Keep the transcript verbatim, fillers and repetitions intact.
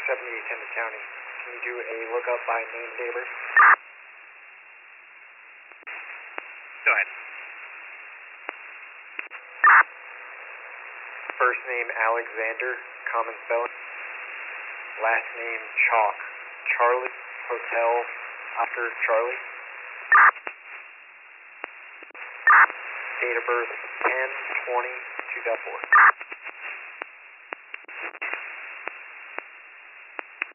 seventy-eight ten County. Can you do a lookup by name neighbor? Go ahead. First name Alexander, common spelling. Last name Chalk, Charlie, Hotel, Oscar, Charlie. Date of birth ten twenty two thousand four.